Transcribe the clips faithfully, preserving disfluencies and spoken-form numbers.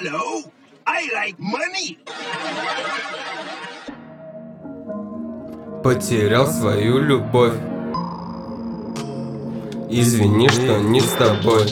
Hello, I like money. Потерял свою любовь. Извини, что не с тобой.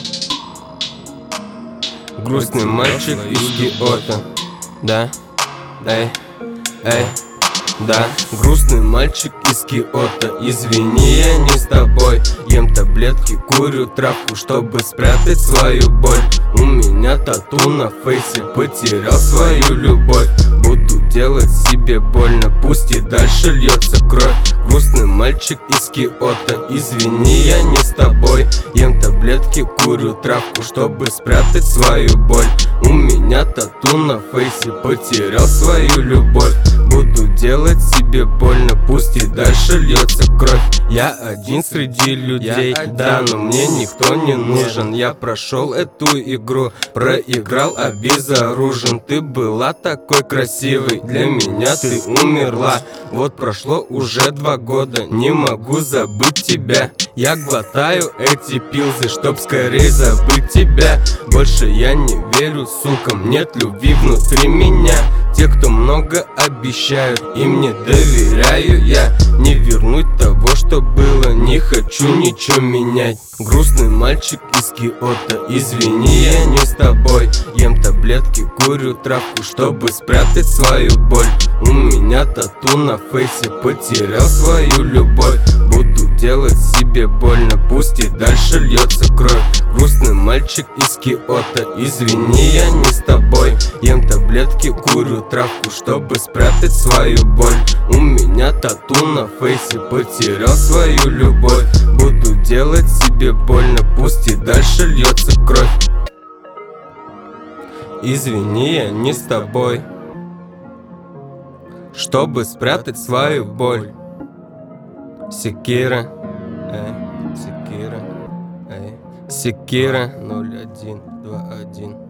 Грустный мальчик из Киото. Да, эй, эй, да. Грустный мальчик из Киото. Извини, я не с тобой. Ем таблетки, курю травку, чтобы спрятать свою боль. У меня тату на фейсе, потерял свою любовь. Буду делать себе больно, пусть и дальше льется кровь. Грустный мальчик из Киото. Извини, я не с тобой. Ем таблетки, курю травку, чтобы спрятать свою боль. У меня тату на фейсе, потерял свою любовь. Буду делать себе больно, пусть и дальше льется кровь. Я один среди людей, да, но мне никто не нужен. Я прошел эту игру, проиграл, обезоружен. Ты была такой красивой, для меня ты умерла. Вот прошло уже два года, не могу забыть тебя. Я глотаю эти пилзы, чтоб скорее забыть тебя. Больше я не верю сукам, нет любви внутри меня. Те, кто много обещают, им не доверяю я. Не вернуть того, что было, не хочу ничего менять. Грустный мальчик из Киото. Извини, я не с тобой. Ем таблетки, курю травку, чтобы спрятать свою боль. У меня тату на фейсе, потерял свою любовь. Буду делать себе больно, пусть и дальше льется кровь. Грустный мальчик из Киото. Извини, я не с тобой. Ем таблетки, курю травку, чтобы спрятать свою боль. У меня тату на фейсе, потерял свою любовь. Буду делать себе больно, пусть и дальше льется кровь. Извини, я не с тобой, чтобы спрятать свою боль. Секира, эй, Секира, эй, Секира ноль один два один.